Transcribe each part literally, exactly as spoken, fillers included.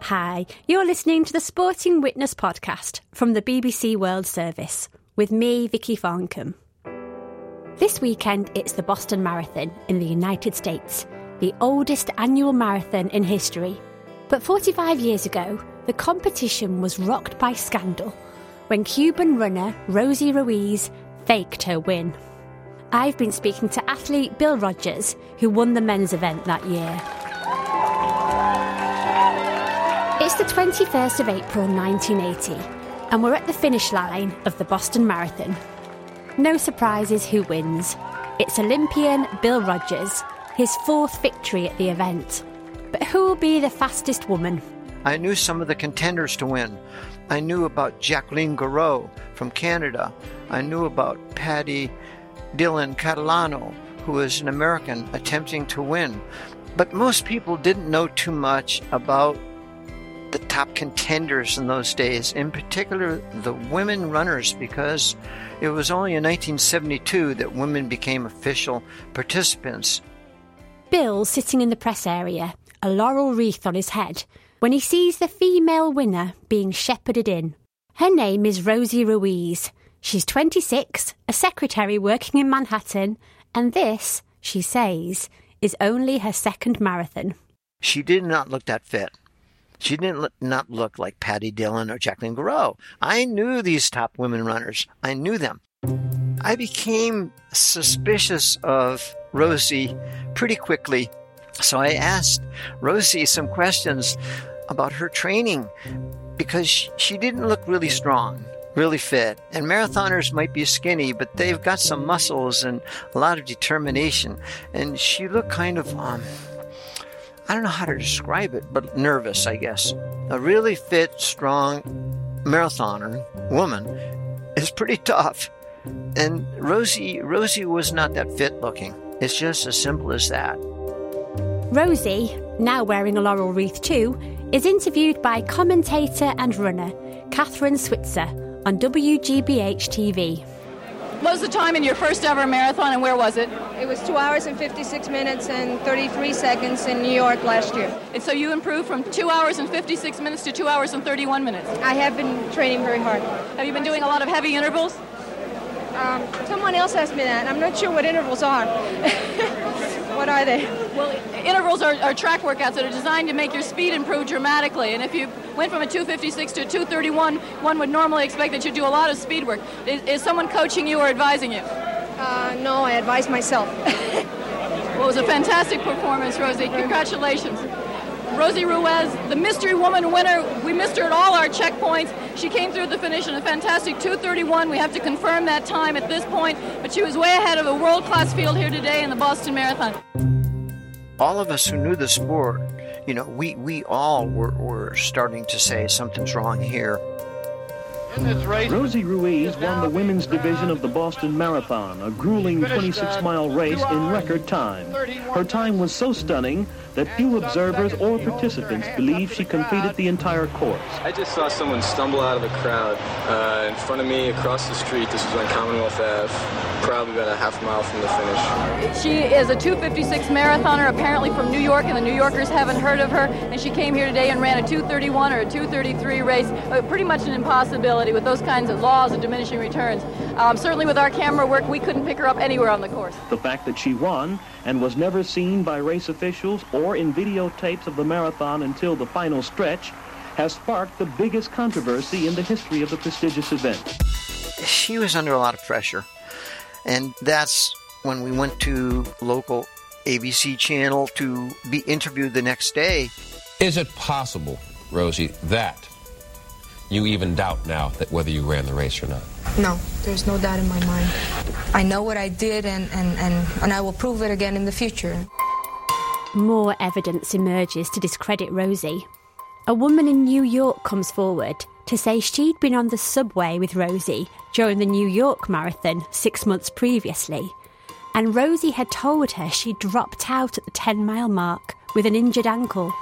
Hi, you're listening to the Sporting Witness podcast from the B B C World Service with me, Vicky Farncombe. This weekend, it's the Boston Marathon in the United States, the oldest annual marathon in history. But forty-five years ago, the competition was rocked by scandal when Cuban runner Rosie Ruiz faked her win. I've been speaking to athlete Bill Rodgers, who won the men's event that year. It's the twenty-first of April nineteen eighty, and we're at the finish line of the Boston Marathon. No surprises who wins. It's Olympian Bill Rodgers, his fourth victory at the event. But who will be the fastest woman? I knew some of the contenders to win. I knew about Jacqueline Gouraud from Canada. I knew about Patty Dillon Catalano, who is an American attempting to win. But most people didn't know too much about the top contenders in those days, in particular the women runners, because it was only in nineteen seventy-two that women became official participants. Bill's sitting in the press area, a laurel wreath on his head, when he sees the female winner being shepherded in. Her name is Rosie Ruiz. She's twenty-six, a secretary working in Manhattan, and this, she says, is only her second marathon. She did not look that fit. She didn't look, not look like Patty Dillon or Jacqueline Gouraud. I knew these top women runners. I knew them. I became suspicious of Rosie pretty quickly. So I asked Rosie some questions about her training because she didn't look really strong, really fit. And marathoners might be skinny, but they've got some muscles and a lot of determination. And she looked kind of... um. I don't know how to describe it, but nervous, I guess. A really fit, strong marathoner, woman, is pretty tough. And Rosie, Rosie was not that fit looking. It's just as simple as that. Rosie, now wearing a laurel wreath too, is interviewed by commentator and runner Catherine Switzer on W G B H T V. What was the time in your first ever marathon and where was it? It was two hours and fifty-six minutes and thirty-three seconds in New York last year. And so you improved from two hours and fifty-six minutes to two hours and thirty-one minutes. I have been training very hard. Have you been doing a lot of heavy intervals? Um, someone else asked me that. I'm not sure what intervals are. What are they? Well, intervals are, are track workouts that are designed to make your speed improve dramatically. And if you went from a two fifty-six to a two thirty-one, one would normally expect that you do a lot of speed work. Is, is someone coaching you or advising you? Uh, no, I advise myself. Well, it was a fantastic performance, Rosie. Congratulations. Rosie Ruiz, the mystery woman winner. We missed her at all our checkpoints. She came through the finish in a fantastic two thirty-one. We have to confirm that time at this point, but she was way ahead of a world-class field here today in the Boston Marathon. All of us who knew the sport, you know, we, we all were, were starting to say something's wrong here. In this race, Rosie Ruiz won the women's division of the Boston Marathon, a grueling twenty-six mile race in record time. Her time was so stunning that few observers or participants believe she completed the entire course. I just saw someone stumble out of the crowd uh, in front of me across the street. This was on Commonwealth Avenue, probably about a half mile from the finish. She is a two fifty-six marathoner, apparently from New York, and the New Yorkers haven't heard of her. And she came here today and ran a two thirty-one or a two thirty-three race. Uh, pretty much an impossibility with those kinds of laws of diminishing returns. Um, certainly with our camera work, we couldn't pick her up anywhere on the course. The fact that she won and was never seen by race officials or in videotapes of the marathon until the final stretch has sparked the biggest controversy in the history of the prestigious event. She was under a lot of pressure, and that's when we went to local A B C channel to be interviewed the next day. Is it possible, Rosie, that you even doubt now that whether you ran the race or not? No, there's no doubt in my mind. I know what I did, and, and, and, and I will prove it again in the future. More evidence emerges to discredit Rosie. A woman in New York comes forward to say she'd been on the subway with Rosie during the New York Marathon six months previously, and Rosie had told her she dropped out at the ten mile mark with an injured ankle.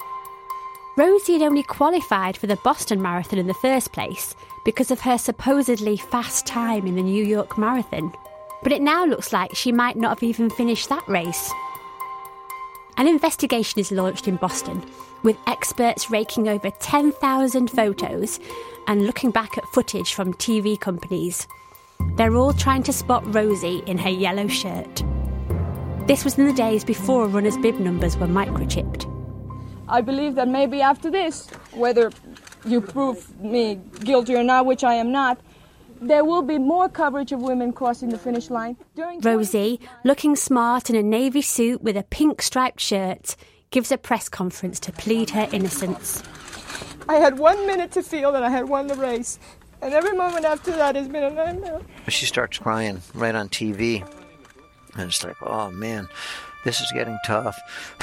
Rosie had only qualified for the Boston Marathon in the first place because of her supposedly fast time in the New York Marathon. But it now looks like she might not have even finished that race. An investigation is launched in Boston, with experts raking over ten thousand photos and looking back at footage from T V companies. They're all trying to spot Rosie in her yellow shirt. This was in the days before runners' bib numbers were microchipped. I believe that maybe after this, whether you prove me guilty or not, which I am not, there will be more coverage of women crossing the finish line. During Rosie, looking smart in a navy suit with a pink striped shirt, gives a press conference to plead her innocence. I had one minute to feel that I had won the race, and every moment after that has been a nightmare. She starts crying right on T V, and it's like, oh man, this is getting tough.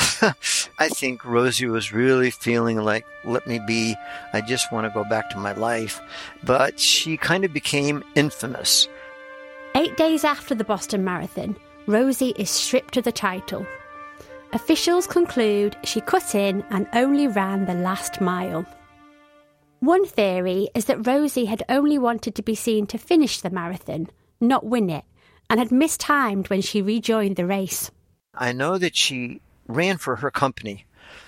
I think Rosie was really feeling like, let me be, I just want to go back to my life. But she kind of became infamous. Eight days after the Boston Marathon, Rosie is stripped of the title. Officials conclude she cut in and only ran the last mile. One theory is that Rosie had only wanted to be seen to finish the marathon, not win it, and had mistimed when she rejoined the race. I know that she ran for her company,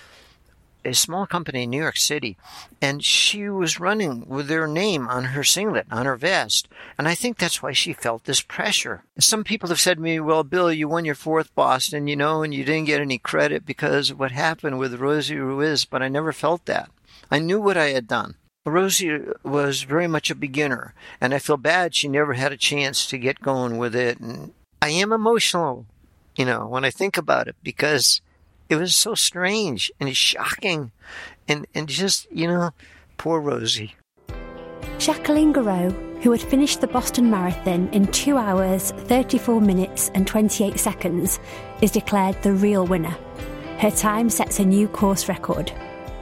a small company in New York City, and she was running with their name on her singlet, on her vest, and I think that's why she felt this pressure. Some people have said to me, well, Bill, you won your fourth Boston, you know, and you didn't get any credit because of what happened with Rosie Ruiz, but I never felt that. I knew what I had done. Rosie was very much a beginner, and I feel bad she never had a chance to get going with it, and I am emotional, you know, when I think about it, because it was so strange and shocking, and, and just, you know, poor Rosie. Jacqueline Gouraud, who had finished the Boston Marathon in two hours, thirty-four minutes and twenty-eight seconds, is declared the real winner. Her time sets a new course record.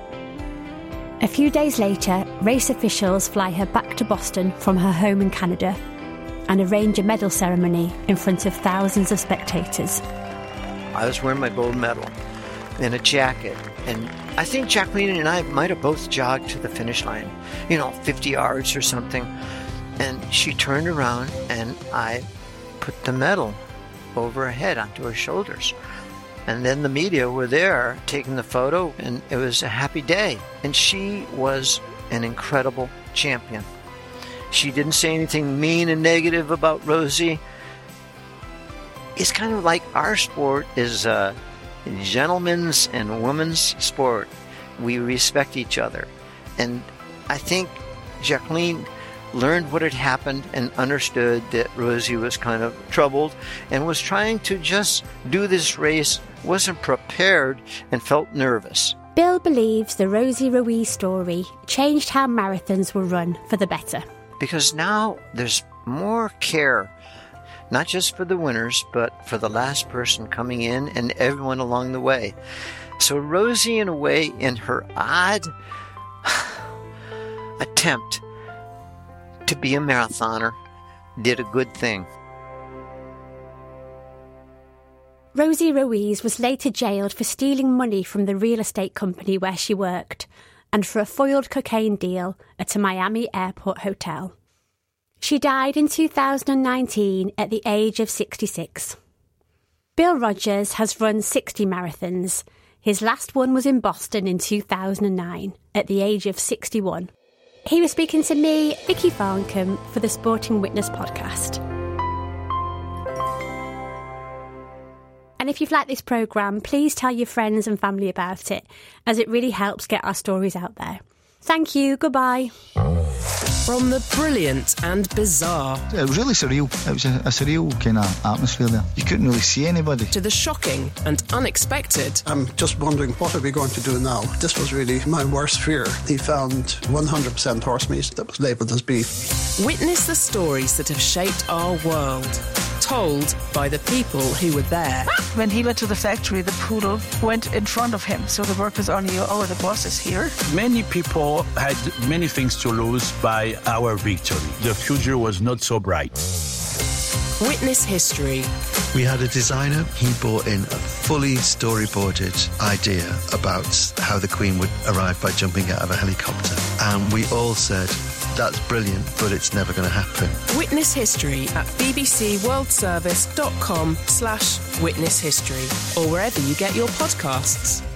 A few days later, race officials fly her back to Boston from her home in Canada and arrange a medal ceremony in front of thousands of spectators. I was wearing my gold medal and a jacket, and I think Jacqueline and I might have both jogged to the finish line, you know, fifty yards or something, and she turned around and I put the medal over her head onto her shoulders. And then the media were there taking the photo, and it was a happy day. And she was an incredible champion. She didn't say anything mean and negative about Rosie. It's kind of like our sport is a gentleman's and woman's sport. We respect each other. And I think Jacqueline learned what had happened and understood that Rosie was kind of troubled and was trying to just do this race, wasn't prepared, and felt nervous. Bill believes the Rosie Ruiz story changed how marathons were run for the better. Because now there's more care, not just for the winners, but for the last person coming in and everyone along the way. So Rosie, in a way, in her odd attempt to be a marathoner, did a good thing. Rosie Ruiz was later jailed for stealing money from the real estate company where she worked and for a foiled cocaine deal at a Miami airport hotel. She died in two thousand nineteen at the age of sixty-six. Bill Rodgers has run sixty marathons. His last one was in Boston in two thousand nine at the age of sixty-one. He was speaking to me, Vicky Farncombe, for the Sporting Witness podcast. And if you've liked this programme, please tell your friends and family about it, as it really helps get our stories out there. Thank you, goodbye. From the brilliant and bizarre... It was really surreal. It was a, a surreal kind of atmosphere there. You couldn't really see anybody. ...to the shocking and unexpected... I'm just wondering, what are we going to do now? This was really my worst fear. He found one hundred percent horse meat that was labelled as beef. Witness the stories that have shaped our world, told by the people who were there. When he went to the factory, the poodle went in front of him, so the workers only knew, oh, the boss is here. Many people had many things to lose by our victory. The future was not so bright. Witness history. We had a designer. He brought in a fully storyboarded idea about how the Queen would arrive by jumping out of a helicopter. And we all said, that's brilliant, but it's never going to happen. Witness History at bbcworldservice.com slash witness history or wherever you get your podcasts.